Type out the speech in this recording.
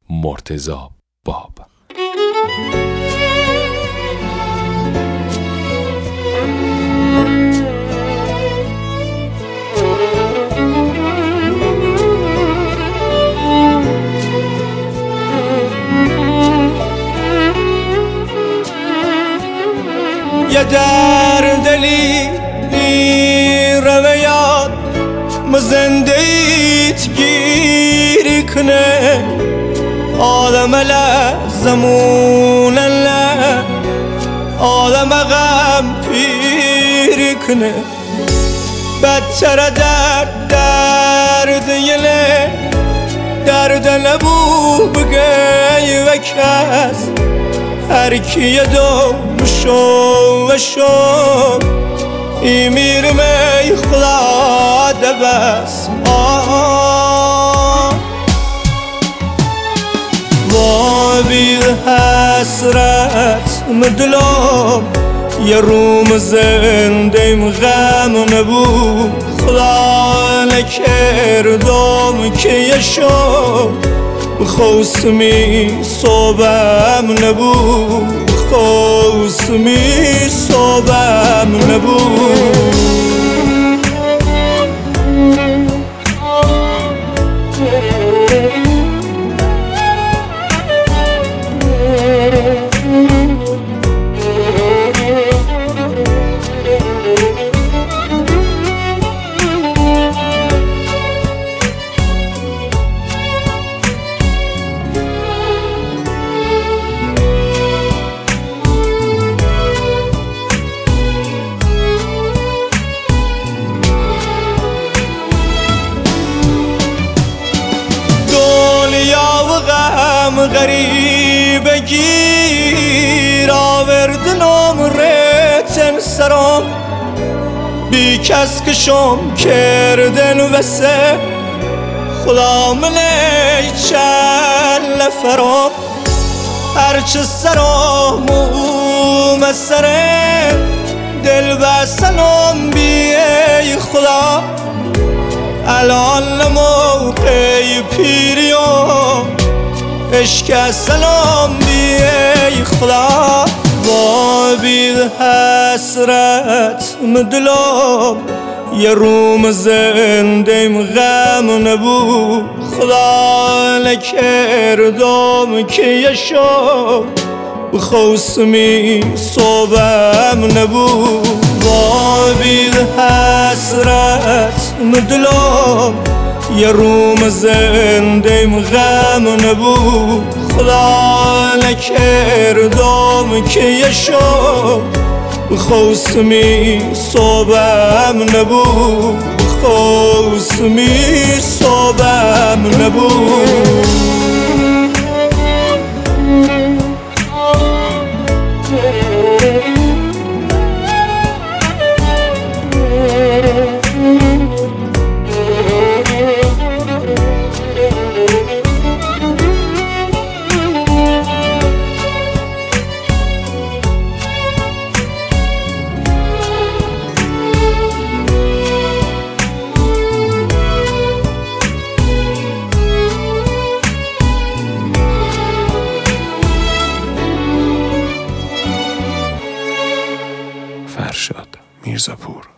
مرتضی باب. یه در دلی رویات مزنده ایت گیری کنه آدم لزمون آدم غم پیری کنه بدتر درد یله درد نبو بگی و کس هر کی دو شو ایمیر می خدا دبس و بی حسرت مدلم یه روم زندیم غم نبود خدا نکردم که یه شو خوسمی صبحم نبود خوسمی صبحم نبود غریب گیر آوردنم ریتن سرم بی کس کشم کردن وسه خدا ملی چل فرم هرچه سرم مسره دل بسنم بی خدا الان موقع پیریم عشق سلام بی خدا و بی حسرت مدلم یه روم زندیم غم نبود خدا نکردم که یه شو خوسمی صبحم نبود و بی حسرت مدلم یه روم زندیم غم نبود خدا نکردم که یه شو خوسمی صبحم نبود خوسمی صبحم نبود فرشاد میرزاپور.